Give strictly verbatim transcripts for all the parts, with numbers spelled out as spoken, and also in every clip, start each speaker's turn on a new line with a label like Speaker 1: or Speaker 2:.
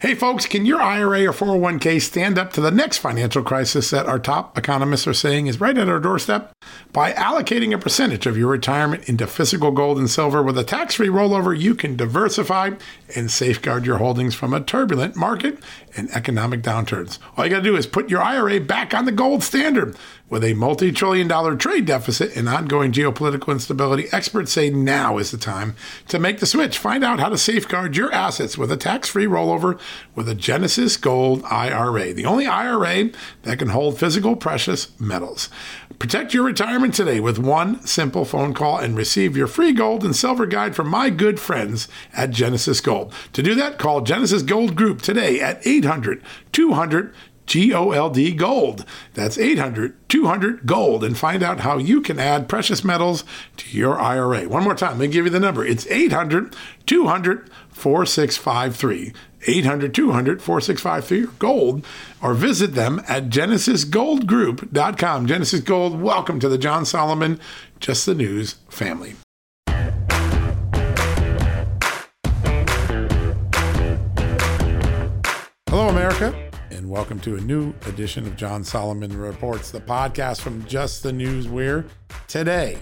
Speaker 1: Hey folks, can your I R A or four oh one k stand up to the next financial crisis that our top economists are saying is right at our doorstep? By allocating a percentage of your retirement into physical gold and silver with a tax-free rollover, you can diversify and safeguard your holdings from a turbulent market and economic downturns. All you got to do is put your I R A back on the gold standard. With a multi-trillion dollar trade deficit and ongoing geopolitical instability, experts say now is the time to make the switch. Find out how to safeguard your assets with a tax-free rollover with a Genesis Gold I R A, the only I R A that can hold physical precious metals. Protect your retirement today with one simple phone call and receive your free gold and silver guide from my good friends at Genesis Gold. To do that, call Genesis Gold Group today at eight hundred two hundred G O L D Gold. That's eight hundred two hundred Gold, and find out how you can add precious metals to your I R A. One more time, let me give you the number. It's eight hundred two hundred four six five three. eight hundred two hundred four six five three Gold, or visit them at genesis gold group dot com. Genesis Gold, welcome to the John Solomon Just the News family. Hello, America, and welcome to a new edition of John Solomon Reports, the podcast from Just the News, where today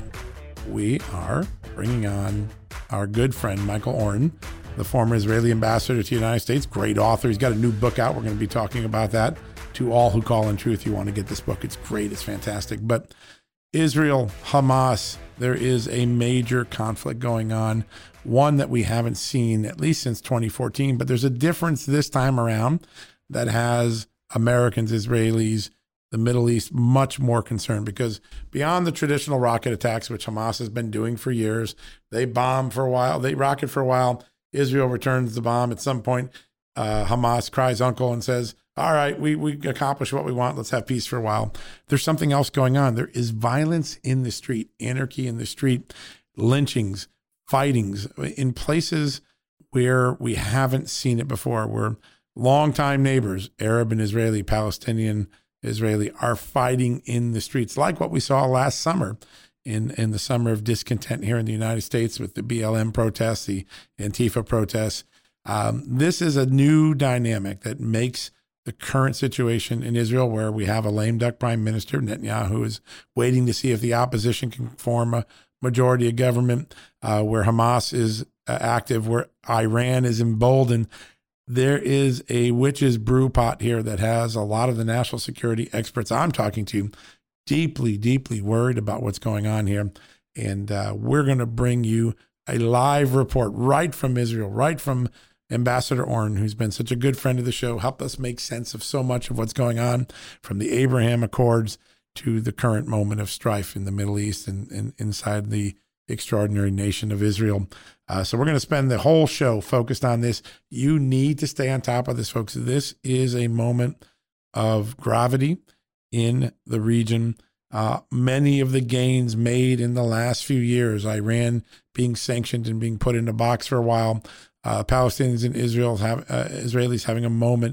Speaker 1: we are bringing on our good friend Michael Oren, the former Israeli ambassador to the United States, great author. He's got a new book out. We're going to be talking about that. To all who call in truth, you want to get this book. It's great. It's fantastic. But Israel, Hamas, there is a major conflict going on, one that we haven't seen at least since twenty fourteen. But there's a difference this time around that has Americans, Israelis, the Middle East much more concerned, because beyond the traditional rocket attacks, which Hamas has been doing for years, they bomb for a while, they rocket for a while, Israel returns the bomb. At some point, uh, Hamas cries uncle and says, all right, we, we accomplished what we want. Let's have peace for a while. There's something else going on. There is violence in the street, anarchy in the street, lynchings, fightings in places where we haven't seen it before, where longtime neighbors, Arab and Israeli, Palestinian, Israeli, are fighting in the streets, like what we saw last summer in, in the summer of discontent here in the United States with the B L M protests, the Antifa protests. Um, this is a new dynamic that makes the current situation in Israel, where we have a lame duck prime minister, Netanyahu, is waiting to see if the opposition can form a majority of government, uh, where Hamas is uh, active, where Iran is emboldened. There is a witch's brew pot here that has a lot of the national security experts I'm talking to deeply, deeply worried about what's going on here. And uh, we're going to bring you a live report right from Israel, right from Ambassador Oren, who's been such a good friend of the show, helped us make sense of so much of what's going on, from the Abraham Accords to the current moment of strife in the Middle East and, and inside the extraordinary nation of Israel. Uh, so we're going to spend the whole show focused on this. You need to stay on top of this, folks. This is a moment of gravity in the region. Uh, many of the gains made in the last few years, Iran being sanctioned and being put in a box for a while, uh, Palestinians and Israel have, uh, Israelis having a moment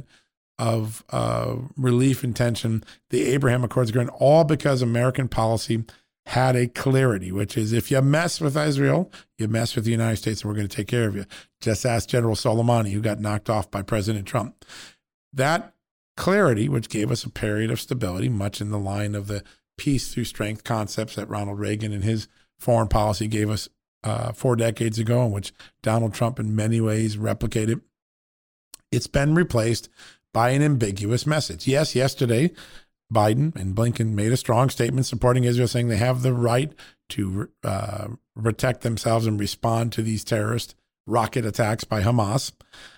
Speaker 1: of uh, relief and tension, the Abraham Accords agreement, all because American policy had a clarity, which is if you mess with Israel, you mess with the United States, and we're going to take care of you. Just ask General Soleimani, who got knocked off by President Trump. That clarity, which gave us a period of stability, much in the line of the peace through strength concepts that Ronald Reagan and his foreign policy gave us uh, four decades ago, and which Donald Trump in many ways replicated. It's been replaced by an ambiguous message. Yes, yesterday, Biden and Blinken made a strong statement supporting Israel, saying they have the right to uh, protect themselves and respond to these terrorist rocket attacks by Hamas.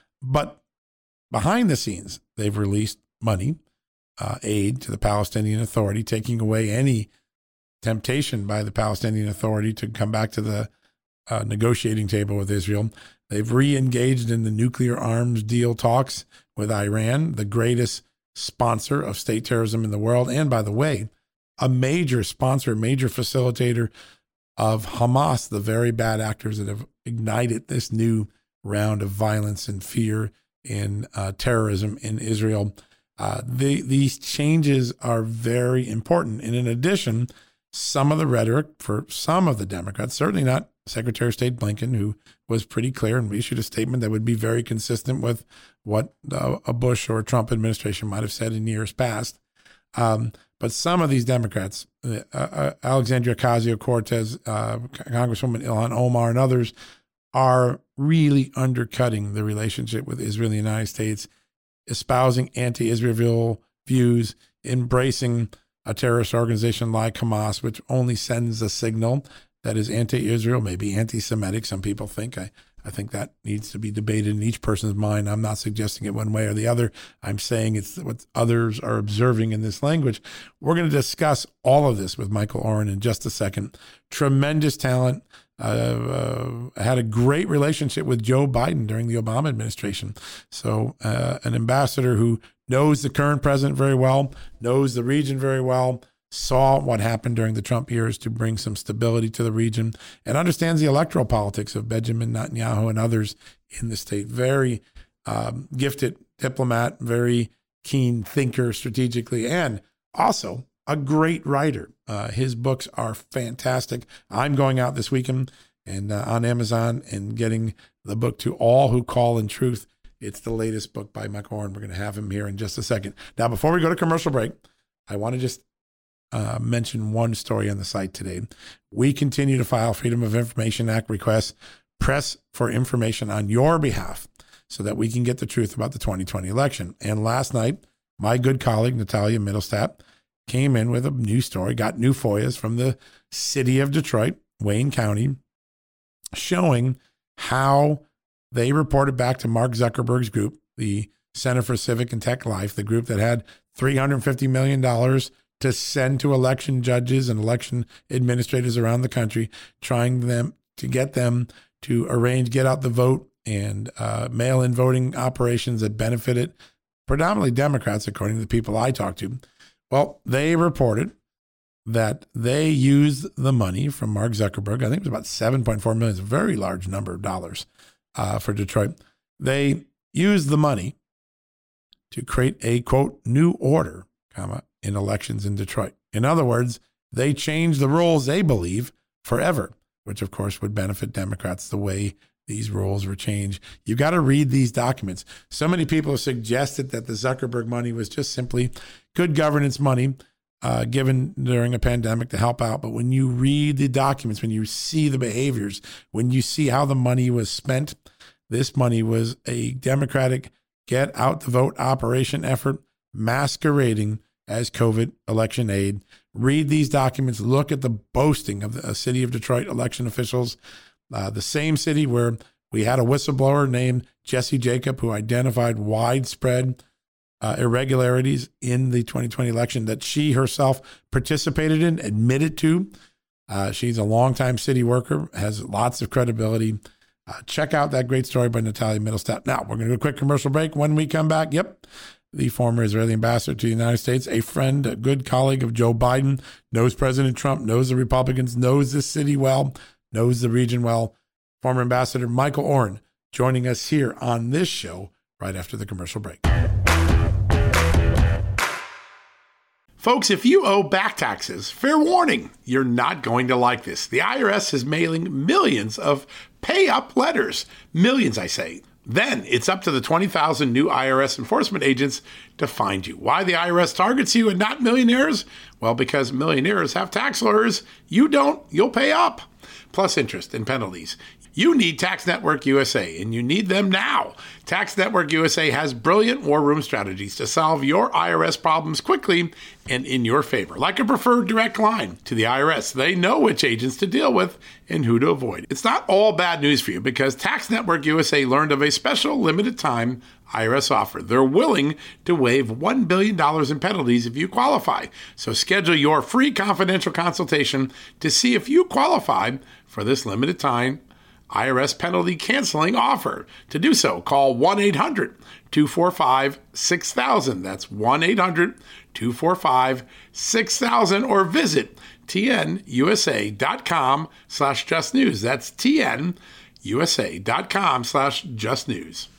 Speaker 1: But behind the scenes, they've released money, uh, aid to the Palestinian Authority, taking away any temptation by the Palestinian Authority to come back to the uh, negotiating table with Israel. They've re-engaged in the nuclear arms deal talks with Iran, the greatest sponsor of state terrorism in the world, and by the way, a major sponsor, major facilitator of Hamas, the very bad actors that have ignited this new round of violence and fear and uh, terrorism in Israel. Uh, the, these changes are very important. And in addition, some of the rhetoric for some of the Democrats, certainly not Secretary of State Blinken, who was pretty clear and issued a statement that would be very consistent with what uh, a Bush or a Trump administration might have said in years past. Um, but some of these Democrats, uh, uh, Alexandria Ocasio-Cortez, uh, Congresswoman Ilhan Omar, and others are really undercutting the relationship with Israel and the United States, espousing anti-Israel views, embracing a terrorist organization like Hamas, which only sends a signal that is anti-Israel, maybe anti-Semitic. Some people think. I, I think that needs to be debated in each person's mind. I'm not suggesting it one way or the other. I'm saying it's what others are observing in this language. We're going to discuss all of this with Michael Oren in just a second. Tremendous talent. Uh, uh, had a great relationship with Joe Biden during the Obama administration. So uh, an ambassador who knows the current president very well, knows the region very well, saw what happened during the Trump years to bring some stability to the region, and understands the electoral politics of Benjamin Netanyahu and others in the state. Very um, gifted diplomat, very keen thinker strategically, and also a great writer. Uh, his books are fantastic. I'm going out this weekend and uh, on Amazon and getting the book To All Who Call in Truth. It's the latest book by Michael Oren. We're going to have him here in just a second. Now, before we go to commercial break, I want to just uh, mention one story on the site today. We continue to file Freedom of Information Act requests, press for information on your behalf so that we can get the truth about the twenty twenty election. And last night, my good colleague, Natalia Mittelstadt, came in with a new story, got new F O I As from the city of Detroit, Wayne County, showing how they reported back to Mark Zuckerberg's group, the Center for Civic and Tech Life, the group that had three hundred fifty million dollars to send to election judges and election administrators around the country, trying them to get them to arrange, get out the vote and uh, mail-in voting operations that benefited predominantly Democrats, according to the people I talked to. Well, they reported that they used the money from Mark Zuckerberg. I think it was about seven point four million dollars, a very large number of dollars uh, for Detroit. They used the money to create a, quote, new order, comma, in elections in Detroit. In other words, they changed the rules they believe forever, which of course would benefit Democrats the way these rules were changed. You've got to read these documents. So many people have suggested that the Zuckerberg money was just simply good governance money uh, given during a pandemic to help out. But when you read the documents, when you see the behaviors, when you see how the money was spent, this money was a Democratic get out the vote operation effort masquerading as COVID election aid. Read these documents. Look at the boasting of the city of Detroit election officials. Uh, the same city where we had a whistleblower named Jesse Jacob who identified widespread uh, irregularities in the twenty twenty election that she herself participated in, admitted to. Uh, she's a longtime city worker, has lots of credibility. Uh, check out that great story by Natalia Mittelstadt. Now, we're going to do a quick commercial break. When we come back, yep, the former Israeli ambassador to the United States, a friend, a good colleague of Joe Biden, knows President Trump, knows the Republicans, knows this city well, knows the region well. Former Ambassador Michael Oren joining us here on this show right after the commercial break. Folks, if you owe back taxes, fair warning, you're not going to like this. The I R S is mailing millions of pay-up letters. Millions, I say. Then it's up to the twenty thousand new I R S enforcement agents to find you. Why the I R S targets you and not millionaires? Well, because millionaires have tax lawyers. You don't, you'll pay up. Plus interest and penalties. You need Tax Network U S A, and you need them now. Tax Network U S A has brilliant war room strategies to solve your I R S problems quickly and in your favor. Like a preferred direct line to the I R S. They know which agents to deal with and who to avoid. It's not all bad news for you because Tax Network U S A learned of a special limited time I R S offer. They're willing to waive one billion dollars in penalties if you qualify. So schedule your free confidential consultation to see if you qualify for this limited time I R S penalty canceling offer. To do so, call one eight hundred two four five six thousand. That's one eight hundred two four five six thousand or visit tnusa.com slash just news. That's tnusa.com slash just news.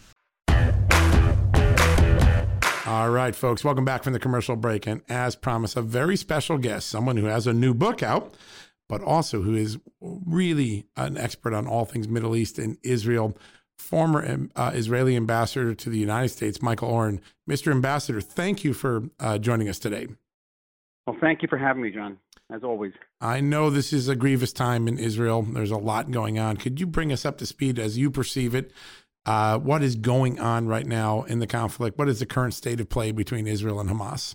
Speaker 1: All right, folks, welcome back from the commercial break. And as promised, a very special guest, someone who has a new book out but also who is really an expert on all things Middle East and Israel, former uh, Israeli ambassador to the United States, Michael Oren. Mister Ambassador, thank you for uh, joining us today.
Speaker 2: Well, thank you for having me, John, as always.
Speaker 1: I know this is a grievous time in Israel. There's a lot going on. Could you bring us up to speed as you perceive it? Uh, what is going on right now in the conflict? What is the current state of play between Israel and Hamas?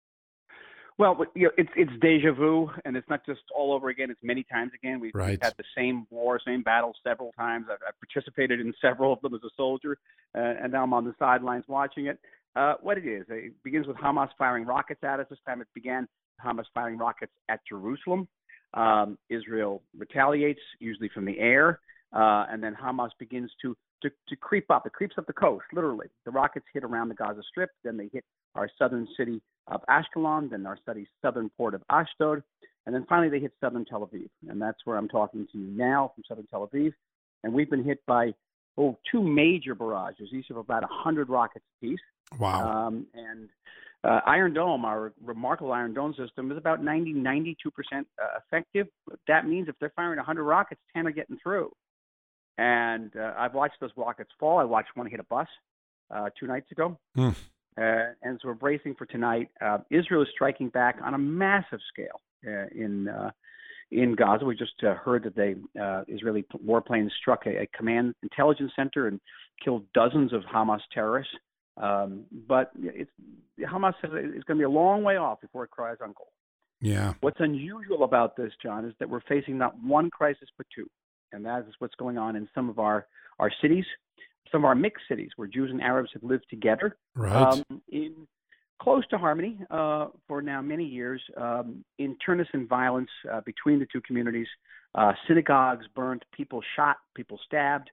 Speaker 2: Well, you know, it's it's deja vu, and it's not just all over again. It's many times again. We've,
Speaker 1: right.
Speaker 2: we've had the same war, same battles several times. I've, I've participated in several of them as a soldier, uh, and now I'm on the sidelines watching it. Uh, what it is, it begins with Hamas firing rockets at us. This time it began Hamas firing rockets at Jerusalem. Um, Israel retaliates, usually from the air, uh, and then Hamas begins to, to to creep up. It creeps up the coast, literally. The rockets hit around the Gaza Strip, then they hit our southern city of Ashkelon, then our city's southern port of Ashdod, and then finally they hit southern Tel Aviv. And that's where I'm talking to you now, from southern Tel Aviv. And we've been hit by oh, two major barrages, each of about one hundred rockets apiece.
Speaker 1: Wow.
Speaker 2: Um, and uh, Iron Dome, our remarkable Iron Dome system, is about ninety, ninety-two percent uh, effective. That means if they're firing one hundred rockets, ten are getting through. And uh, I've watched those rockets fall. I watched one hit a bus uh, two nights ago.
Speaker 1: Hmm.
Speaker 2: Uh, and so we're bracing for tonight. Uh, Israel is striking back on a massive scale uh, in uh, in Gaza. We just uh, heard that they uh, Israeli warplanes struck a, a command intelligence center and killed dozens of Hamas terrorists. Um, but it's Hamas says it's going to be a long way off before it cries uncle.
Speaker 1: Yeah.
Speaker 2: What's unusual about this, John, is that we're facing not one crisis but two, and that is what's going on in some of our our cities. Some of our mixed cities where Jews and Arabs have lived together
Speaker 1: right.
Speaker 2: um, in close to harmony uh, for now many years, um, internecine violence uh, between the two communities, uh, synagogues burnt, people shot, people stabbed.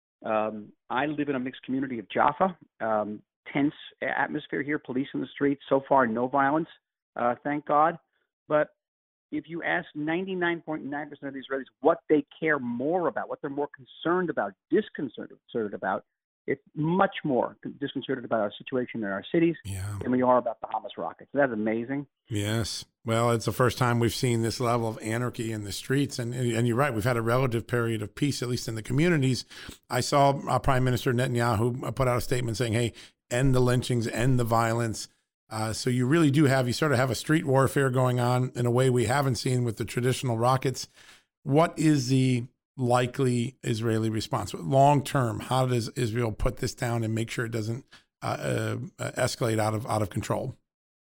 Speaker 2: Um, I live in a mixed community of Jaffa, um, tense atmosphere here, police in the streets. So far, no violence, uh, thank God. But if you ask ninety-nine point nine percent of the Israelis what they care more about, what they're more concerned about, disconcerted about, it's much more disconcerted about our situation in our cities
Speaker 1: yeah.
Speaker 2: than we are about the Hamas rockets. That's amazing.
Speaker 1: Yes. Well, it's the first time we've seen this level of anarchy in the streets. And and you're right. We've had a relative period of peace, at least in the communities. I saw uh, Prime Minister Netanyahu put out a statement saying, hey, end the lynchings, end the violence. Uh, so you really do have, you sort of have a street warfare going on in a way we haven't seen with the traditional rockets. What is the likely Israeli response? Long term, how does Israel put this down and make sure it doesn't uh, uh, escalate out of out of control?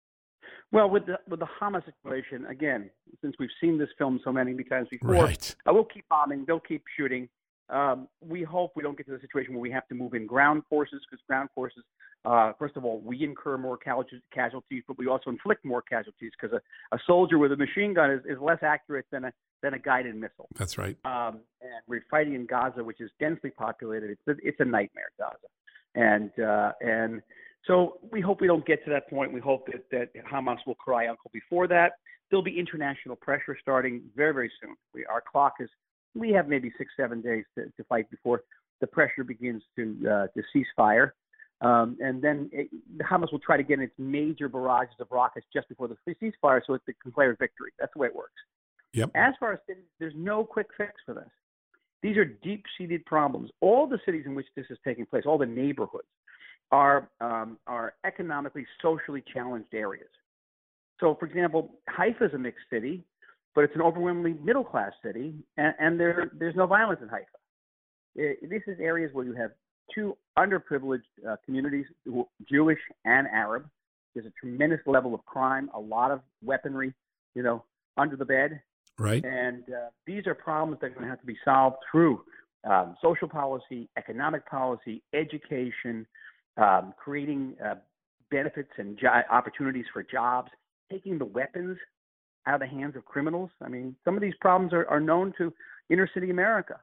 Speaker 2: Well, with the with the Hamas situation, again, since we've seen this film so many times before,
Speaker 1: right.
Speaker 2: uh, we'll keep bombing, they'll keep shooting. Um, we hope we don't get to the situation where we have to move in ground forces, because ground forces, uh, first of all, we incur more casualties, but we also inflict more casualties because a, a soldier with a machine gun is, is less accurate than a than a guided missile.
Speaker 1: That's right.
Speaker 2: Um, and we're fighting in Gaza, which is densely populated. It's a, it's a nightmare, Gaza, and uh, and so we hope we don't get to that point. We hope that that Hamas will cry uncle before that. There'll be international pressure starting very very soon. We, our clock is. We have maybe six, seven days to, to fight before the pressure begins to uh, to cease fire. Um, and then it, Hamas will try to get in its major barrages of rockets just before the ceasefire so it can declare victory. That's the way it works.
Speaker 1: Yep.
Speaker 2: As far as cities, there's no quick fix for this. These are deep-seated problems. All the cities in which this is taking place, all the neighborhoods, are um, are economically, socially challenged areas. So, for example, Haifa is a mixed city, but it's an overwhelmingly middle-class city, and, and there there's no violence in Haifa. It, this is areas where you have two underprivileged uh, communities, Jewish and Arab. There's a tremendous level of crime, a lot of weaponry, you know, under the bed.
Speaker 1: Right.
Speaker 2: And uh, these are problems that are going to have to be solved through um, social policy, economic policy, education, um, creating uh, benefits and jo- opportunities for jobs, taking the weapons out of the hands of criminals. I mean, some of these problems are, are known to inner city America.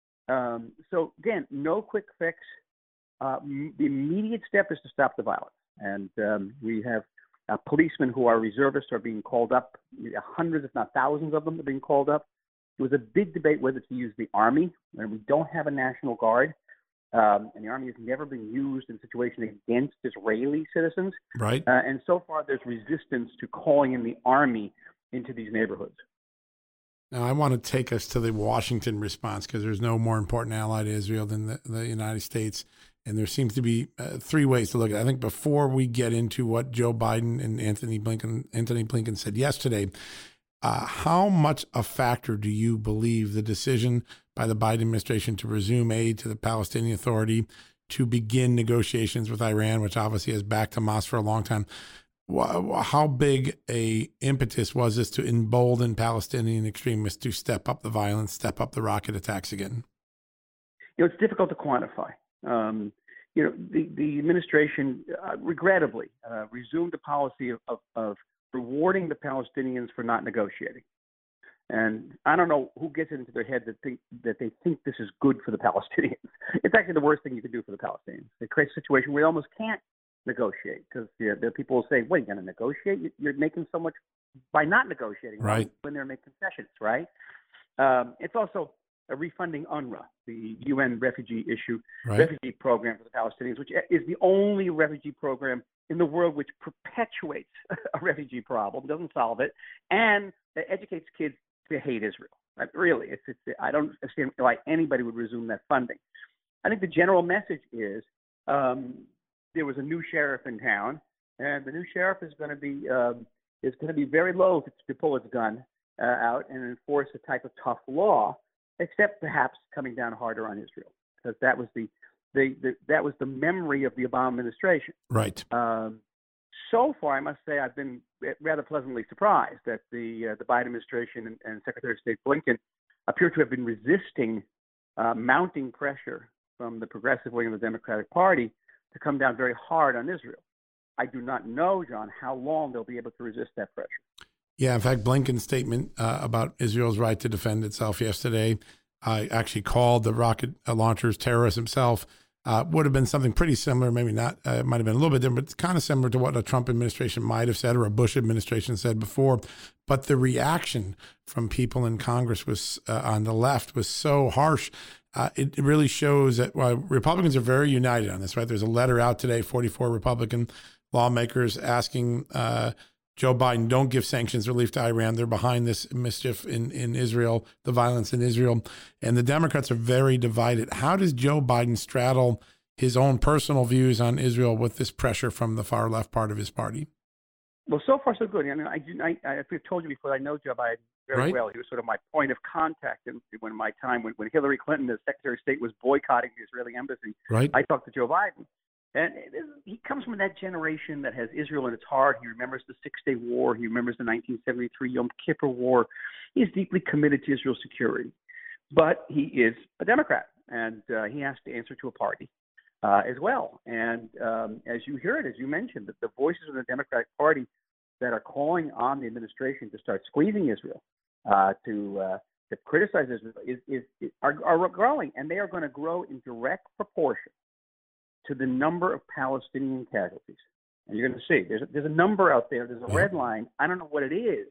Speaker 2: Um, so, again, no quick fix. Uh, m- the immediate step is to stop the violence. And um, we have uh, policemen who are reservists are being called up. Hundreds, if not thousands of them are being called up. There was a big debate whether to use the Army, and we don't have a National Guard. Um, and the Army has never been used in situations against Israeli citizens.
Speaker 1: Right.
Speaker 2: Uh, and so far, there's resistance to calling in the Army into these neighborhoods.
Speaker 1: Now, I want to take us to the Washington response because there's no more important ally to Israel than the, the United States. And there seems to be uh, three ways to look at it. I think before we get into what Joe Biden and Anthony Blinken, Anthony Blinken said yesterday, uh, how much a factor do you believe the decision by the Biden administration to resume aid to the Palestinian Authority, to begin negotiations with Iran, which obviously has backed Hamas for a long time, how big a impetus was this to embolden Palestinian extremists to step up the violence, step up the rocket attacks again?
Speaker 2: You know, it's difficult to quantify. Um, you know, the, the administration, uh, regrettably, uh, resumed a policy of, of, of rewarding the Palestinians for not negotiating. And I don't know who gets it into their head that think that they think this is good for the Palestinians. It's actually the worst thing you can do for the Palestinians. It creates a situation where you almost can't negotiate because the, the people will say, "Wait, you're going to negotiate? You're making so much by not negotiating,
Speaker 1: right?
Speaker 2: When they're making concessions, right?" Um, it's also a refunding UNRWA, the U N refugee issue
Speaker 1: right.
Speaker 2: refugee program for the Palestinians, which is the only refugee program in the world which perpetuates a refugee problem, doesn't solve it, and educates kids to hate Israel. Right? Really, it's, it's I don't understand why anybody would resume that funding. I think the general message is um, there was a new sheriff in town, and the new sheriff is going to be um, is going to be very loath to pull its gun uh, out and enforce a type of tough law, except perhaps coming down harder on Israel, because that was the, the, the that was the memory of the Obama administration.
Speaker 1: Right.
Speaker 2: Um, so far, I must say, I've been rather pleasantly surprised that the uh, the Biden administration and, and Secretary of State Blinken appear to have been resisting uh, mounting pressure from the progressive wing of the Democratic Party to come down very hard on Israel. I do not know, John, how long they'll be able to resist that pressure.
Speaker 1: Yeah, in fact, Blinken's statement uh, about Israel's right to defend itself yesterday, I uh, actually called the rocket launchers terrorists himself. Uh, would have been something pretty similar, maybe not, uh, it might have been a little bit different, but it's kind of similar to what a Trump administration might have said or a Bush administration said before. But the reaction from people in Congress was uh, on the left was so harsh. Uh, it, it really shows that well, Republicans are very united on this, right? There's a letter out today, forty-four Republican lawmakers asking uh, Joe Biden, don't give sanctions relief to Iran. They're behind this mischief in, in Israel, the violence in Israel. And the Democrats are very divided. How does Joe Biden straddle his own personal views on Israel with this pressure from the far left part of his party?
Speaker 2: Well, so far so good. I mean, I, I, I, I've told you before, I know Joe Biden very
Speaker 1: right.
Speaker 2: well. He was sort of my point of contact in, when my time when, when Hillary Clinton, as Secretary of State, was boycotting the Israeli embassy.
Speaker 1: Right.
Speaker 2: I talked to Joe Biden. And it is, he comes from that generation that has Israel in its heart. He remembers the Six-Day War. He remembers the nineteen seventy-three Yom Kippur War. He's deeply committed to Israel's security. But he is a Democrat, and uh, he has to answer to a party uh, as well. And um, as you hear it, as you mentioned, that the voices of the Democratic Party that are calling on the administration to start squeezing Israel, uh, to uh, to criticize Israel, is, is, is, are, are growing, and they are going to grow in direct proportion to the number of Palestinian casualties. And you're going to see, there's a, there's a number out there, there's a red line. I don't know what it is.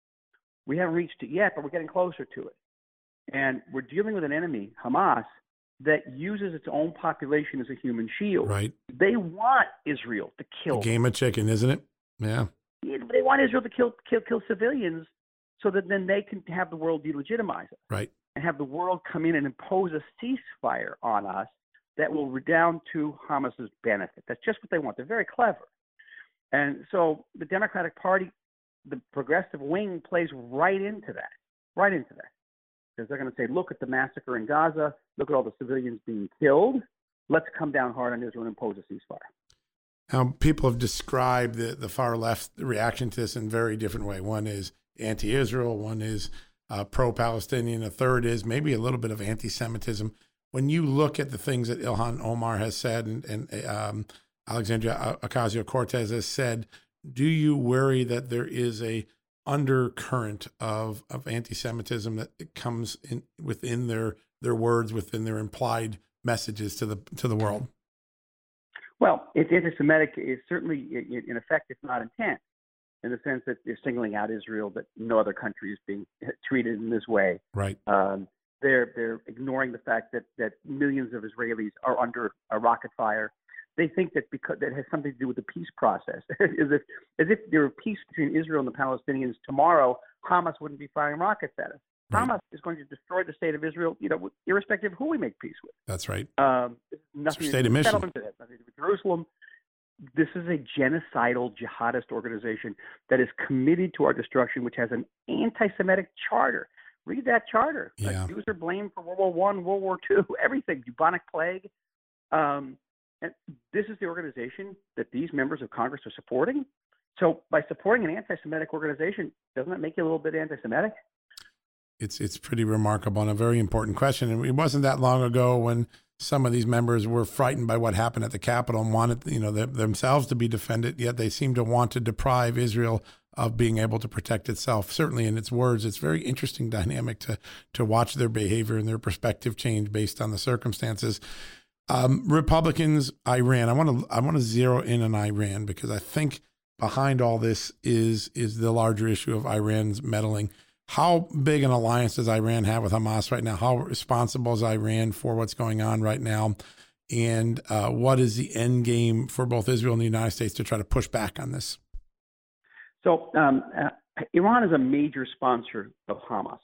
Speaker 2: We haven't reached it yet, but we're getting closer to it. And we're dealing with an enemy, Hamas, that uses its own population as a human shield.
Speaker 1: Right.
Speaker 2: They want Israel to kill.
Speaker 1: A game of chicken, isn't it? Yeah.
Speaker 2: yeah. They want Israel to kill, kill, kill civilians so that then they can have the world delegitimize it.
Speaker 1: Right.
Speaker 2: And have the world come in and impose a ceasefire on us that will redound to Hamas's benefit. That's just what they want. They're very clever. And so the Democratic Party, the progressive wing, plays right into that, right into that. Because they're going to say, look at the massacre in Gaza, look at all the civilians being killed, let's come down hard on Israel and impose a ceasefire.
Speaker 1: Now, people have described the, the far left reaction to this in a very different way. One is anti-Israel, one is uh, pro-Palestinian, a third is maybe a little bit of anti-Semitism. When you look at the things that Ilhan Omar has said and, and um, Alexandria Ocasio-Cortez has said, do you worry that there is a undercurrent of, of anti-Semitism that comes in within their their words, within their implied messages to the to the world?
Speaker 2: Well, it's anti-Semitic is certainly in effect, if not intent, in the sense that they're singling out Israel, that no other country is being treated in this way.
Speaker 1: Right.
Speaker 2: Um, They're they're ignoring the fact that, that millions of Israelis are under a rocket fire. They think that because that has something to do with the peace process. as if as if there were peace between Israel and the Palestinians tomorrow, Hamas wouldn't be firing rockets at us.
Speaker 1: Right.
Speaker 2: Hamas is going to destroy the state of Israel, you know, irrespective of who we make peace with.
Speaker 1: That's right.
Speaker 2: Um, nothing
Speaker 1: State
Speaker 2: to
Speaker 1: of
Speaker 2: do with
Speaker 1: mission.
Speaker 2: settlements, it has nothing to do with Jerusalem. This is a genocidal jihadist organization that is committed to our destruction, which has an anti-Semitic charter. Read that charter.
Speaker 1: Yeah.
Speaker 2: Uh, Jews are blamed for World War One, World War Two, everything, bubonic plague. Um, and this is the organization that these members of Congress are supporting. So by supporting an anti-Semitic organization, doesn't that make you a little bit anti-Semitic?
Speaker 1: It's it's pretty remarkable and a very important question. And it wasn't that long ago when some of these members were frightened by what happened at the Capitol and wanted, you know, them, themselves to be defended. Yet they seem to want to deprive Israel of being able to protect itself. Certainly, in its words, it's very interesting dynamic to to watch their behavior and their perspective change based on the circumstances. Um, Republicans, Iran. I want to I want to zero in on Iran because I think behind all this is is the larger issue of Iran's meddling. How big an alliance does Iran have with Hamas right now? How responsible is Iran for what's going on right now? And uh, what is the end game for both Israel and the United States to try to push back on this?
Speaker 2: So um, uh, Iran is a major sponsor of Hamas.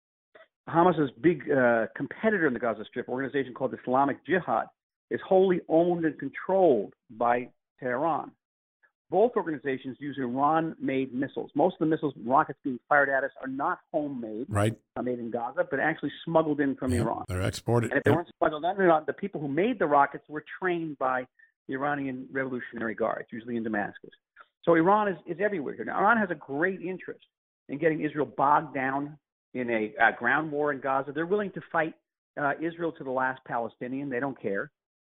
Speaker 2: Hamas's big uh, competitor in the Gaza Strip, an organization called Islamic Jihad, is wholly owned and controlled by Tehran. Both organizations use Iran-made missiles. Most of the missiles, rockets being fired at us, are not homemade,
Speaker 1: right?
Speaker 2: Not made in Gaza, but actually smuggled in from
Speaker 1: yep,
Speaker 2: Iran.
Speaker 1: They're exported.
Speaker 2: And if they
Speaker 1: yep.
Speaker 2: weren't smuggled in, Iran, the people who made the rockets were trained by the Iranian Revolutionary Guards, usually in Damascus. So Iran is, is everywhere. Now, Iran has a great interest in getting Israel bogged down in a, a ground war in Gaza. They're willing to fight uh, Israel to the last Palestinian. They don't care.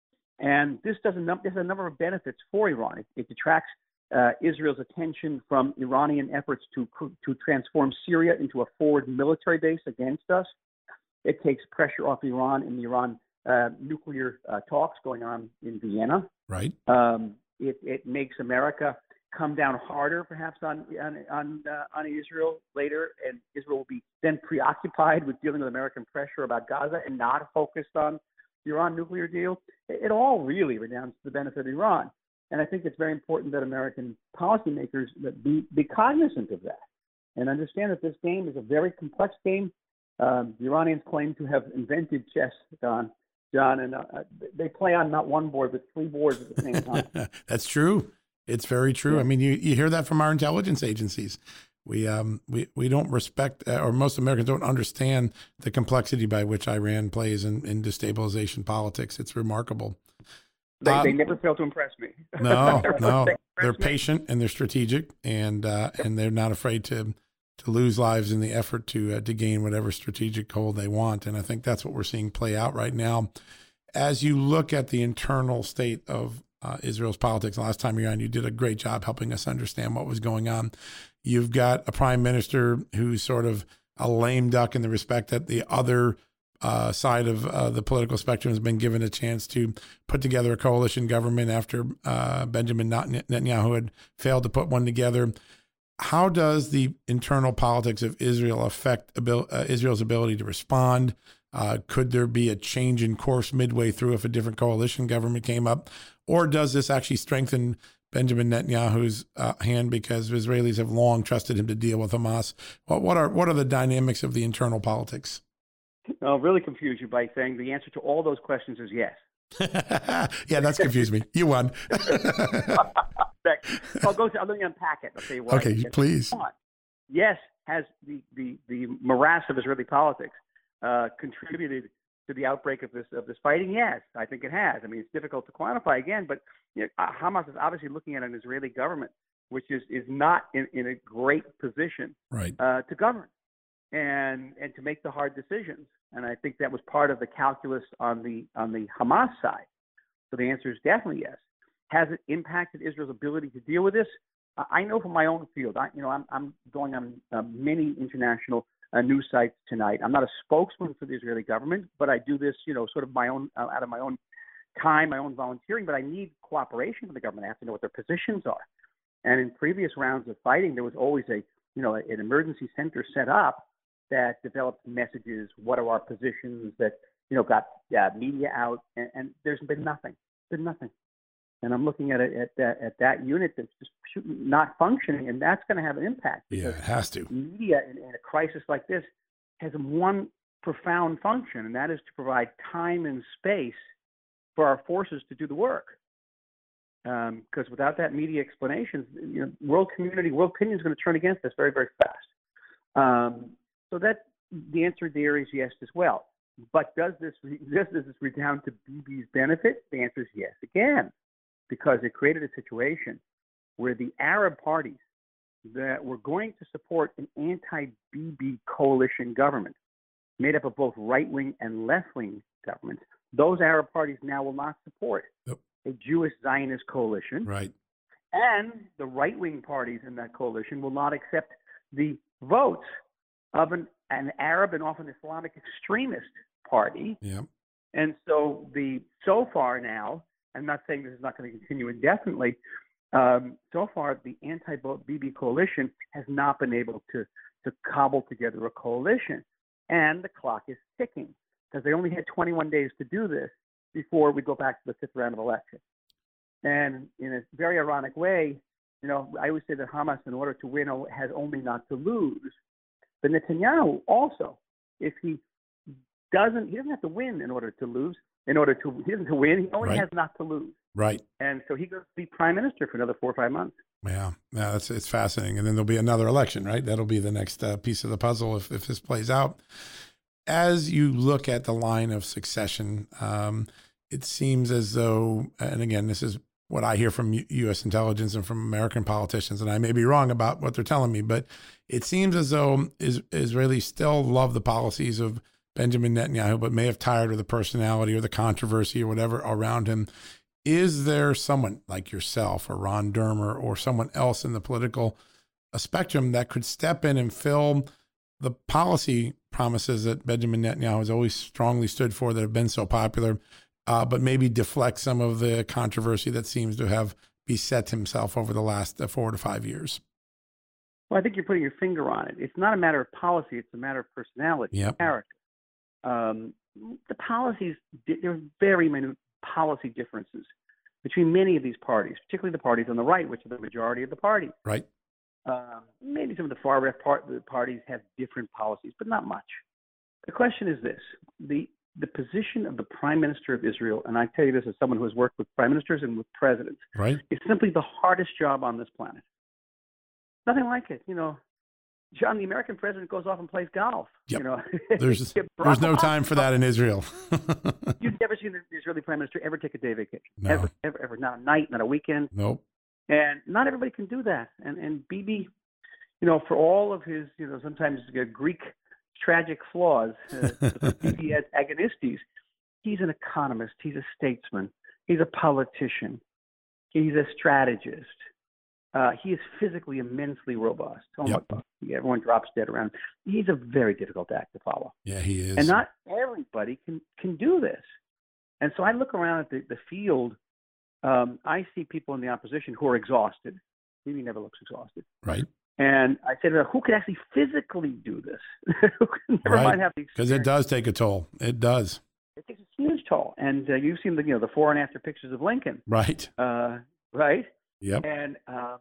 Speaker 2: And this does a, num- this has a number of benefits for Iran. It, it detracts uh, Israel's attention from Iranian efforts to to transform Syria into a forward military base against us. It takes pressure off Iran in the Iran uh, nuclear uh, talks going on in Vienna.
Speaker 1: Right.
Speaker 2: Um, it, it makes America come down harder, perhaps, on on on, uh, on Israel later, and Israel will be then preoccupied with dealing with American pressure about Gaza and not focused on the Iran nuclear deal. It, it all really redounds to the benefit of Iran. And I think it's very important that American policymakers be, be cognizant of that and understand that this game is a very complex game. Um, the Iranians claim to have invented chess, Don, John, and uh, they play on not one board, but three boards at the same time.
Speaker 1: That's true. It's very true.
Speaker 2: Yeah.
Speaker 1: I mean, you, you hear that from our intelligence agencies. We um we, we don't respect, uh, or most Americans don't understand the complexity by which Iran plays in, in destabilization politics. It's remarkable.
Speaker 2: They,
Speaker 1: um,
Speaker 2: they never fail to impress me.
Speaker 1: No, no,
Speaker 2: they
Speaker 1: they're
Speaker 2: me.
Speaker 1: patient and they're strategic, and uh,
Speaker 2: Yep.
Speaker 1: and they're not afraid to to lose lives in the effort to uh, to gain whatever strategic hold they want. And I think that's what we're seeing play out right now. As you look at the internal state of uh, Israel's politics, last time you were on, you did a great job helping us understand what was going on. You've got a prime minister who's sort of a lame duck in the respect that the other uh, side of uh, the political spectrum has been given a chance to put together a coalition government after uh, Benjamin Netanyahu had failed to put one together. How does the internal politics of Israel affect abil- uh, Israel's ability to respond? Uh, could there be a change in course midway through if a different coalition government came up? Or does this actually strengthen Benjamin Netanyahu's uh, hand because Israelis have long trusted him to deal with Hamas? What, what are what are the dynamics of the internal politics?
Speaker 2: I'll really confuse you by saying the answer to all those questions is yes.
Speaker 1: Yeah, that's confused me. You won.
Speaker 2: I'll go to, let me unpack it. I'll tell you why.
Speaker 1: Okay, please.
Speaker 2: Yes, has the, the, the morass of Israeli politics uh, contributed to the outbreak of this of this fighting? Yes, I think it has. I mean, it's difficult to quantify again, but you know, Hamas is obviously looking at an Israeli government which is, is not in, in a great position
Speaker 1: right.
Speaker 2: uh, to govern and and to make the hard decisions. And I think that was part of the calculus on the on the Hamas side. So the answer is definitely yes. Has it impacted Israel's ability to deal with this? I know from my own field. I, you know, I'm I'm going on uh, many international uh, news sites tonight. I'm not a spokesman for the Israeli government, but I do this, you know, sort of my own uh, out of my own time, my own volunteering. But I need cooperation from the government. I have to know what their positions are. And in previous rounds of fighting, there was always a, you know, an emergency center set up that developed messages. What are our positions? That, you know, got uh, media out, and, and there's been nothing. Been nothing. And I'm looking at it at that at that unit that's just not functioning, and that's going to have an impact.
Speaker 1: Yeah, it has to.
Speaker 2: Media in, in a crisis like this has one profound function, and that is to provide time and space for our forces to do the work. Because um, without that media explanation, you know, world community, world opinion is going to turn against us very, very fast. Um, so that the answer there is yes as well. But does this does this redound to Bibi's benefit? The answer is yes again, because it created a situation where the Arab parties that were going to support an anti-Bibi coalition government made up of both right-wing and left-wing governments, those Arab parties now will not support
Speaker 1: yep.
Speaker 2: a Jewish Zionist coalition.
Speaker 1: Right.
Speaker 2: And the right-wing parties in that coalition will not accept the votes of an, an Arab and often Islamic extremist party.
Speaker 1: Yep.
Speaker 2: And so the so far now, I'm not saying this is not going to continue indefinitely, um, so far the anti-Bibi coalition has not been able to, to cobble together a coalition. And the clock is ticking because they only had twenty-one days to do this before we go back to the fifth round of elections. And in a very ironic way, you know, I always say that Hamas, in order to win, has only not to lose. But Netanyahu also, if he doesn't, he doesn't have to win in order to lose. In order to, he doesn't to win, he only
Speaker 1: right.
Speaker 2: has not to lose.
Speaker 1: Right.
Speaker 2: And so he goes to be prime minister for another four or five months.
Speaker 1: Yeah, yeah, that's it's fascinating. And then there'll be another election, right? That'll be the next uh, piece of the puzzle if, if this plays out. As you look at the line of succession, um, it seems as though, and again, this is what I hear from U S intelligence and from American politicians, and I may be wrong about what they're telling me, but it seems as though is, Israelis still love the policies of Benjamin Netanyahu, but may have tired of the personality or the controversy or whatever around him. Is there someone like yourself or Ron Dermer or someone else in the political spectrum that could step in and fill the policy promises that Benjamin Netanyahu has always strongly stood for that have been so popular, uh, but maybe deflect some of the controversy that seems to have beset himself over the last uh, four to five years?
Speaker 2: Well, I think you're putting your finger on it. It's not a matter of policy. It's a matter of personality,
Speaker 1: yep.
Speaker 2: character. Um, the policies, there are very minute policy differences between many of these parties, particularly the parties on the right, which are the majority of the parties.
Speaker 1: Right.
Speaker 2: Um, maybe some of the far left part, the parties have different policies, but not much. The question is this: the the position of the Prime Minister of Israel, and I tell you this as someone who has worked with prime ministers and with presidents,
Speaker 1: right,
Speaker 2: is simply the hardest job on this planet. Nothing like it, you know. John, the American president goes off and plays golf.
Speaker 1: Yep.
Speaker 2: You know,
Speaker 1: there's there's no time for that in Israel.
Speaker 2: You've never seen the Israeli prime minister ever take a day vacation.
Speaker 1: No.
Speaker 2: Ever, ever, ever. Not a night, not a weekend.
Speaker 1: Nope.
Speaker 2: And not everybody can do that. And and Bibi, you know, for all of his, you know, sometimes Greek tragic flaws, uh, Bibi as agonistes, he's an economist. He's a statesman. He's a politician. He's a strategist. Uh, he is physically immensely robust. Oh
Speaker 1: yep.
Speaker 2: my God. Everyone drops dead around. He's a very difficult act to follow.
Speaker 1: Yeah, he is.
Speaker 2: And not everybody can, can do this. And so I look around at the, the field. Um, I see people in the opposition who are exhausted. Bibi never looks exhausted.
Speaker 1: Right.
Speaker 2: And I said, well, who could actually physically do this? Never
Speaker 1: right.
Speaker 2: mind have the experience.
Speaker 1: Because it does take a toll. It does.
Speaker 2: It takes a huge toll. And uh, you've seen the, you know, the before and after pictures of Lincoln.
Speaker 1: Right.
Speaker 2: Uh, right?
Speaker 1: Yep.
Speaker 2: And um,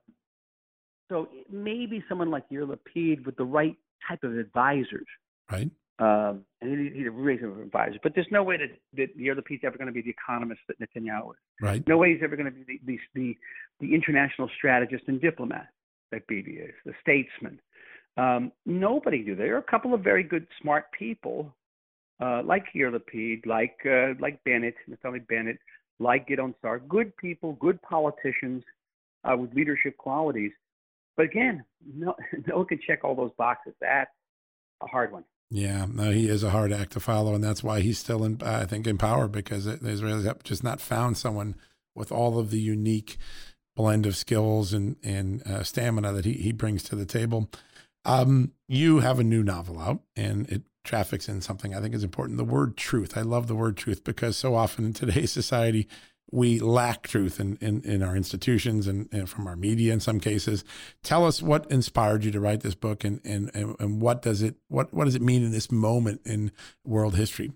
Speaker 2: so maybe someone like Yair Lapid with the right type of advisors.
Speaker 1: Right.
Speaker 2: Um, and he needs a raise of advisors. But there's no way that, that Yair Lapid's ever going to be the economist that Netanyahu is.
Speaker 1: Right.
Speaker 2: No way he's ever going to be the, the, the, the international strategist and diplomat that Bibi is, the statesman. Um, nobody do. There are a couple of very good, smart people uh, like Yair Lapid, like, uh, like Bennett, Naftali Bennett, like Gideon Sa'ar, good people, good politicians uh, with leadership qualities. But again, no, no one can check all those boxes. That's a hard one.
Speaker 1: Yeah, no, he is a hard act to follow, and that's why he's still in, I think, in power, because the Israelis have just not found someone with all of the unique blend of skills and and uh, stamina that he he brings to the table. Um, you have a new novel out, and it traffics in something I think is important: the word truth. I love the word truth because so often in today's society we lack truth in, in, in our institutions and, and from our media in some cases. Tell us what inspired you to write this book, and, and, and, and what does it what, what does it mean in this moment in world history?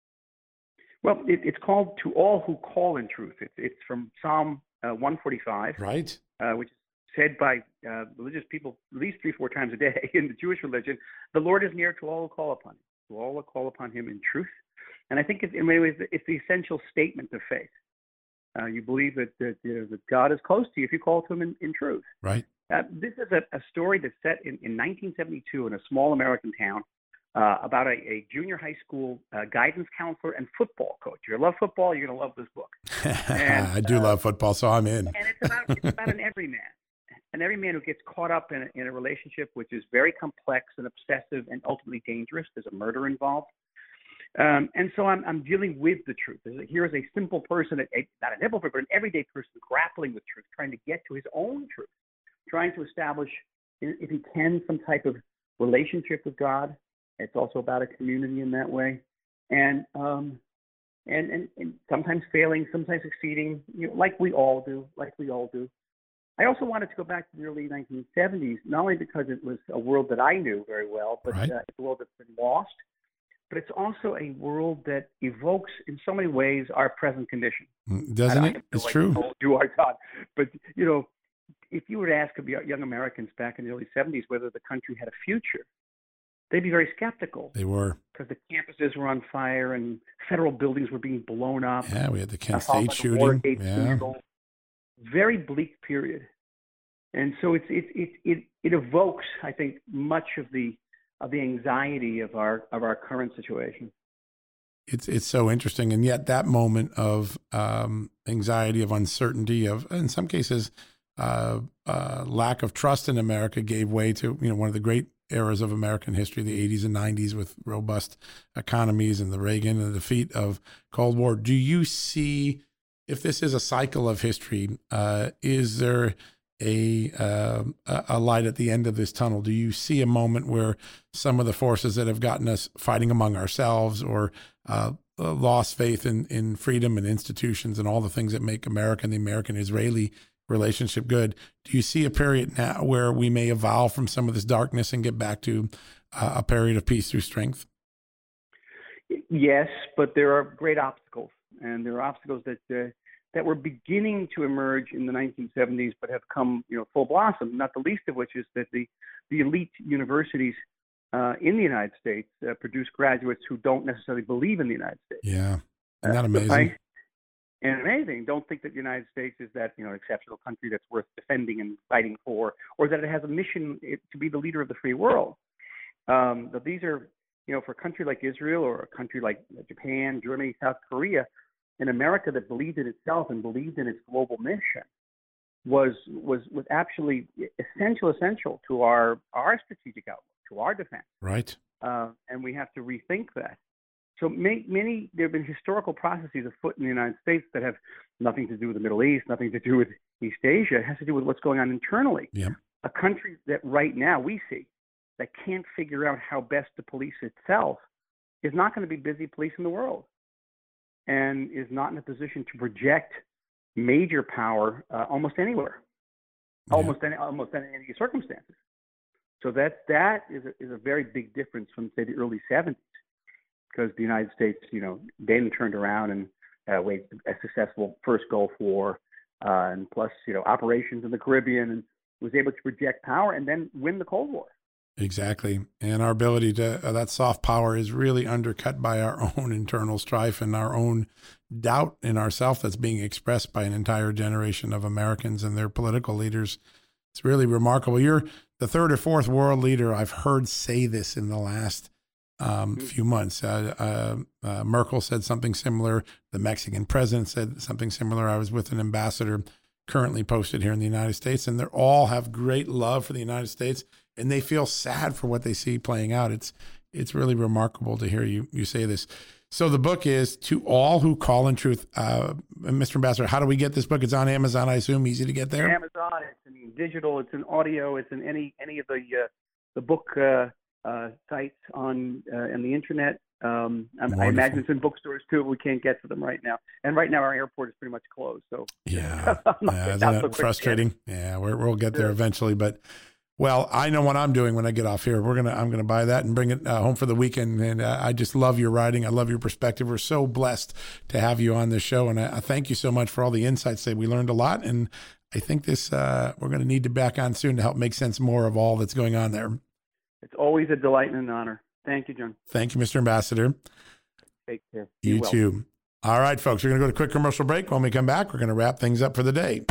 Speaker 2: Well, it, it's called "To All Who Call in Truth." It, it's from Psalm uh, one forty-five,
Speaker 1: right?
Speaker 2: Uh, which is said by uh, religious people at least three, four times a day in the Jewish religion, the Lord is near to all who call upon him, to all who call upon him in truth. And I think it's, in many ways, it's the essential statement of faith. Uh, you believe that, that, you know, that God is close to you if you call to him in, in truth.
Speaker 1: Right.
Speaker 2: Uh, this is a, a story that's set in, in nineteen seventy-two in a small American town uh, about a, a junior high school uh, guidance counselor and football coach. If you love football, you're going to love this book. And,
Speaker 1: I do uh, love football, so I'm in.
Speaker 2: And it's about, it's about an everyman. An everyman who gets caught up in a, in a relationship which is very complex and obsessive and ultimately dangerous. There's a murder involved. Um, and so I'm, I'm dealing with the truth. Here is a simple person, a, not a hypocrite, but an everyday person grappling with truth, trying to get to his own truth, trying to establish, if he can, some type of relationship with God. It's also about a community in that way. And um, and, and, and sometimes failing, sometimes succeeding, you know, like we all do, like we all do. I also wanted to go back to the early nineteen seventies, not only because it was a world that I knew very well, but
Speaker 1: right.
Speaker 2: uh, it's a world that's been lost. But it's also a world that evokes, in so many ways, our present condition.
Speaker 1: Doesn't it? It's like true.
Speaker 2: Do I thought, but you know, if you were to ask young Americans back in the early seventies whether the country had a future, they'd be very skeptical.
Speaker 1: They were,
Speaker 2: because the campuses were on fire and federal buildings were being blown up.
Speaker 1: Yeah, we had the Kent State shooting. Yeah,
Speaker 2: very bleak period, and so it's it it it it evokes, I think, much of the. of the anxiety of our of our current situation.
Speaker 1: It's it's so interesting, and yet that moment of um, anxiety, of uncertainty, of in some cases uh, uh, lack of trust in America gave way to you know one of the great eras of American history, the eighties and nineties, with robust economies and the Reagan and the defeat of Cold War. Do you see, if this is a cycle of history, uh, is there A, uh, a light at the end of this tunnel? Do you see a moment where some of the forces that have gotten us fighting among ourselves, or uh, lost faith in, in freedom and institutions and all the things that make America and the American-Israeli relationship good, do you see a period now where we may evolve from some of this darkness and get back to uh, a period of peace through strength?
Speaker 2: Yes, but there are great obstacles, and there are obstacles that uh, that were beginning to emerge in the nineteen seventies, but have come, you know, full blossom. Not the least of which is that the the elite universities uh, in the United States uh, produce graduates who don't necessarily believe in the United States.
Speaker 1: Yeah, isn't that amazing?
Speaker 2: Uh, right? And amazing. Don't think that the United States is that, you know, exceptional country that's worth defending and fighting for, or that it has a mission to be the leader of the free world. Um, but these are, you know, for a country like Israel or a country like Japan, Germany, South Korea, in America that believed in itself and believed in its global mission was was was actually essential essential to our our strategic outlook, to our defense.
Speaker 1: Right.
Speaker 2: Uh, and we have to rethink that. So many, many there have been historical processes afoot in the United States that have nothing to do with the Middle East, nothing to do with East Asia. It has to do with what's going on internally.
Speaker 1: Yeah.
Speaker 2: A country that right now we see that can't figure out how best to police itself is not going to be busy policing the world, and is not in a position to project major power uh, almost anywhere, yeah. almost any almost any, any circumstances. So that that is a, is a very big difference from, say, the early seventies, because the United States, you know, then turned around and uh, waged a successful first Gulf War, uh, and plus, you know, operations in the Caribbean, and was able to project power and then win the Cold War.
Speaker 1: Exactly. And our ability to, uh, that soft power is really undercut by our own internal strife and our own doubt in ourselves that's being expressed by an entire generation of Americans and their political leaders. It's really remarkable. You're the third or fourth world leader I've heard say this in the last um, few months. Uh, uh, uh, Merkel said something similar. The Mexican president said something similar. I was with an ambassador currently posted here in the United States, and they all have great love for the United States, and they feel sad for what they see playing out. It's it's really remarkable to hear you you say this. So the book is To All Who Call in Truth. Uh, Mister Ambassador, how do we get this book? It's on Amazon, I assume. Easy to get there?
Speaker 2: Amazon. It's in digital. It's in audio. It's in any any of the uh, the book uh, uh, sites on uh, and the internet. Um, I imagine it's in bookstores too. We can't get to them right now, and right now our airport is pretty much closed. So
Speaker 1: yeah, yeah isn't that frustrating? Yeah, we're, we'll get there eventually, but. Well, I know what I'm doing when I get off here. We're gonna, I'm gonna buy that and bring it uh, home for the weekend. And uh, I just love your writing. I love your perspective. We're so blessed to have you on this show, and I, I thank you so much for all the insights. That we learned a lot, and I think this uh, we're going to need to back on soon to help make sense more of all that's going on there.
Speaker 2: It's always a delight and an honor. Thank you, John.
Speaker 1: Thank you, Mister Ambassador.
Speaker 2: Take care.
Speaker 1: You
Speaker 2: well.
Speaker 1: too. All right, folks, we're going to go to a quick commercial break. When we come back, we're going to wrap things up for the day.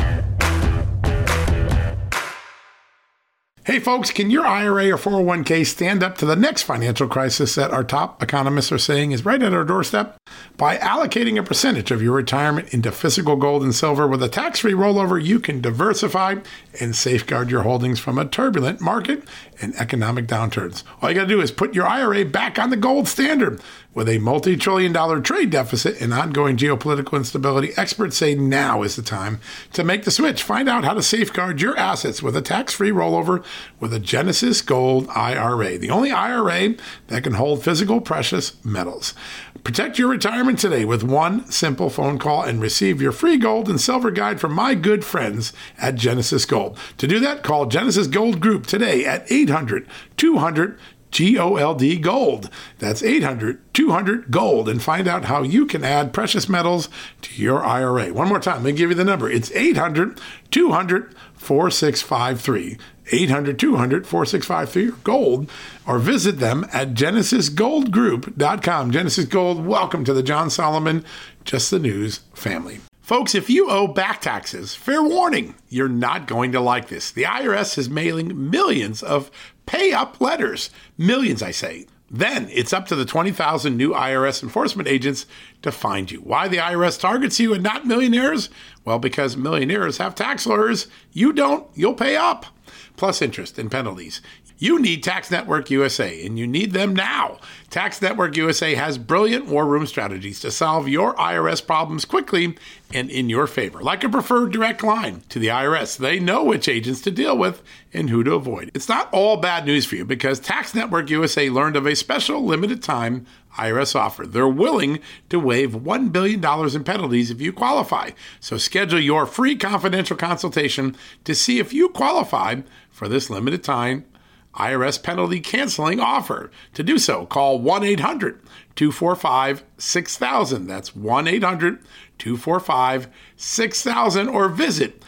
Speaker 1: Hey, folks, can your I R A or four oh one k stand up to the next financial crisis that our top economists are saying is right at our doorstep? By allocating a percentage of your retirement into physical gold and silver with a tax-free rollover, you can diversify and safeguard your holdings from a turbulent market and economic downturns. All you got to do is put your I R A back on the gold standard. With a multi-trillion dollar trade deficit and ongoing geopolitical instability, experts say now is the time to make the switch. Find out how to safeguard your assets with a tax-free rollover with a Genesis Gold I R A, the only I R A that can hold physical precious metals. Protect your retirement today with one simple phone call and receive your free gold and silver guide from my good friends at Genesis Gold. To do that, call Genesis Gold Group today at eight hundred, two hundred, G O L D Gold. That's eight hundred, two hundred, GOLD, and find out how you can add precious metals to your I R A. One more time, let me give you the number. It's eight hundred, two hundred, four six five three. eight hundred, two hundred, four six five three or GOLD, or visit them at genesis gold group dot com. Genesis Gold, welcome to the John Solomon Just the News family. Folks, if you owe back taxes, fair warning, you're not going to like this. The I R S is mailing millions of pay-up letters. Millions, I say. Then it's up to the twenty thousand new I R S enforcement agents to find you. Why the I R S targets you and not millionaires? Well, because millionaires have tax lawyers. You don't, you'll pay up. Plus interest and penalties. You need Tax Network U S A, and you need them now. Tax Network U S A has brilliant war room strategies to solve your I R S problems quickly and in your favor. Like a preferred direct line to the I R S. They know which agents to deal with and who to avoid. It's not all bad news for you because Tax Network U S A learned of a special limited time I R S offer. They're willing to waive one billion dollars in penalties if you qualify. So schedule your free confidential consultation to see if you qualify for this limited time I R S penalty canceling offer. To do so, call one eight hundred, two four five, six thousand. That's one eight hundred, two four five, six thousand or visit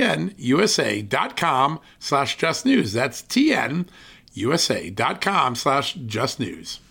Speaker 1: tnusa.com slash just news. That's tnusa.com slash just news.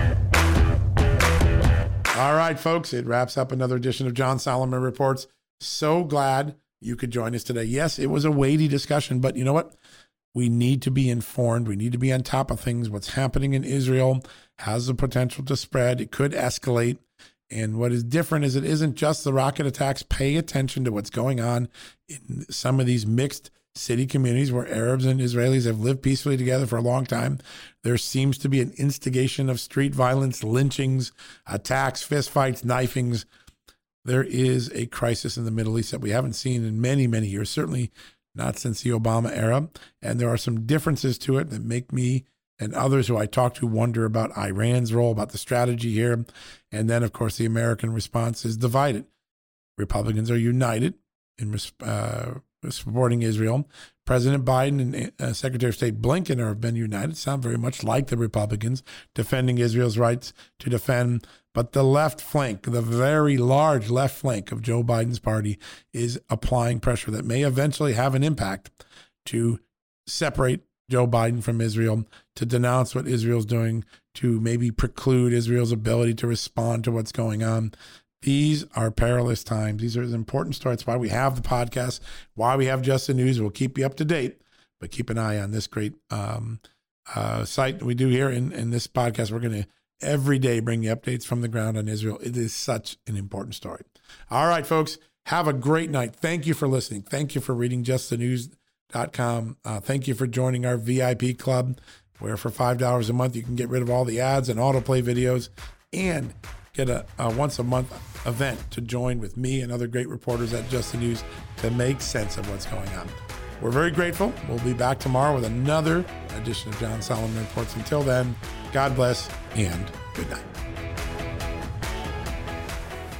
Speaker 1: All right, folks, it wraps up another edition of John Solomon Reports. So glad you could join us today. Yes, it was a weighty discussion, but you know what? We need to be informed. We need to be on top of things. What's happening in Israel has the potential to spread. It could escalate. And what is different is it isn't just the rocket attacks. Pay attention to what's going on in some of these mixed city communities where Arabs and Israelis have lived peacefully together for a long time. There seems to be an instigation of street violence, lynchings, attacks, fistfights, knifings. There is a crisis in the Middle East that we haven't seen in many, many years, certainly not since the Obama era. And there are some differences to it that make me and others who I talk to wonder about Iran's role, about the strategy here. And then, of course, the American response is divided. Republicans are united in uh, supporting Israel. President Biden and uh, Secretary of State Blinken have been united, sound very much like the Republicans, defending Israel's rights to defend. But the left flank, the very large left flank of Joe Biden's party is applying pressure that may eventually have an impact to separate Joe Biden from Israel, to denounce what Israel's doing, to maybe preclude Israel's ability to respond to what's going on. These are perilous times. These are important stories. That's why we have the podcast, why we have Just the News. We'll keep you up to date, but keep an eye on this great um, uh, site we do here in, in this podcast. We're going to every day bring you updates from the ground on Israel. It is such an important story. All right, folks, have a great night. Thank you for listening. Thank you for reading just the news dot com. Uh, thank you for joining our V I P club, where for five dollars a month, you can get rid of all the ads and autoplay videos and get a, a once a month event to join with me and other great reporters at Just the News to make sense of what's going on. We're very grateful. We'll be back tomorrow with another edition of John Solomon Reports. Until then, God bless and good night.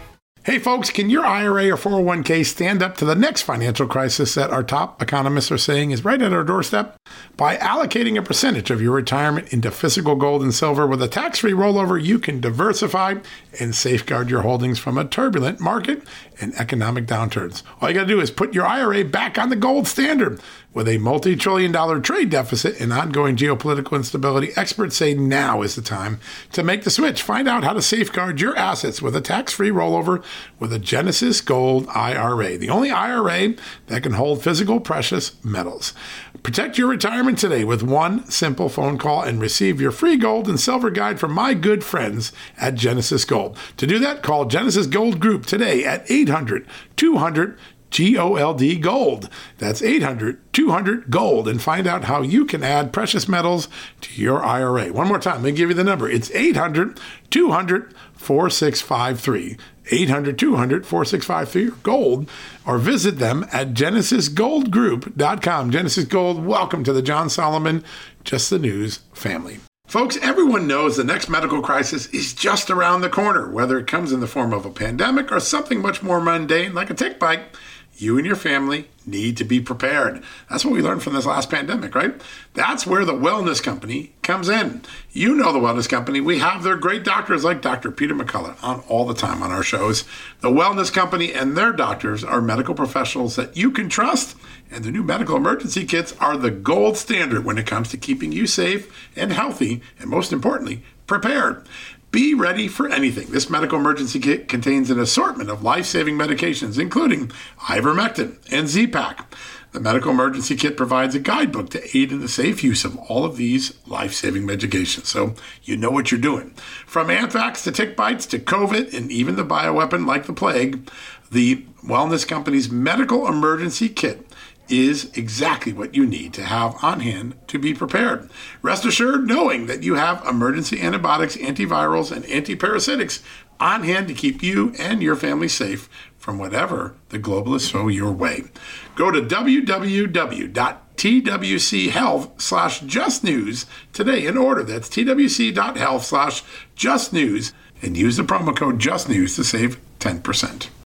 Speaker 1: Hey folks, can your I R A or four oh one k stand up to the next financial crisis that our top economists are saying is right at our doorstep? By allocating a percentage of your retirement into physical gold and silver with a tax-free rollover, you can diversify and safeguard your holdings from a turbulent market and economic downturns. All you got to do is put your I R A back on the gold standard. With a multi-trillion dollar trade deficit and ongoing geopolitical instability, experts say now is the time to make the switch. Find out how to safeguard your assets with a tax-free rollover with a Genesis Gold I R A, the only I R A that can hold physical precious metals. Protect your retirement today with one simple phone call and receive your free gold and silver guide from my good friends at Genesis Gold. To do that, call Genesis Gold Group today at eight hundred two hundred G O L D Gold. That's eight hundred two hundred Gold, and find out how you can add precious metals to your I R A. One more time, let me give you the number. It's eight hundred two hundred four six five three. eight hundred two hundred four six five three Gold, or visit them at genesis gold group dot com. Genesis Gold, welcome to the John Solomon Just the News family. Folks, everyone knows the next medical crisis is just around the corner, whether it comes in the form of a pandemic or something much more mundane like a tick bite. You and your family need to be prepared. That's what we learned from this last pandemic, right? That's where the Wellness Company comes in. You know the Wellness Company. We have their great doctors like Doctor Peter McCullough on all the time on our shows. The Wellness Company and their doctors are medical professionals that you can trust, and the new medical emergency kits are the gold standard when it comes to keeping you safe and healthy, and most importantly, prepared. Be ready for anything. This medical emergency kit contains an assortment of life-saving medications, including ivermectin and Z-Pak. The medical emergency kit provides a guidebook to aid in the safe use of all of these life-saving medications, so you know what you're doing. From anthrax to tick bites to COVID and even the bioweapon like the plague, the Wellness Company's medical emergency kit is exactly what you need to have on hand to be prepared. Rest assured knowing that you have emergency antibiotics, antivirals, and antiparasitics on hand to keep you and your family safe from whatever the globalists throw your way. Go to w w w dot t w c health slash just news today and order. That's t w c dot health slash just news and use the promo code just news to save ten percent.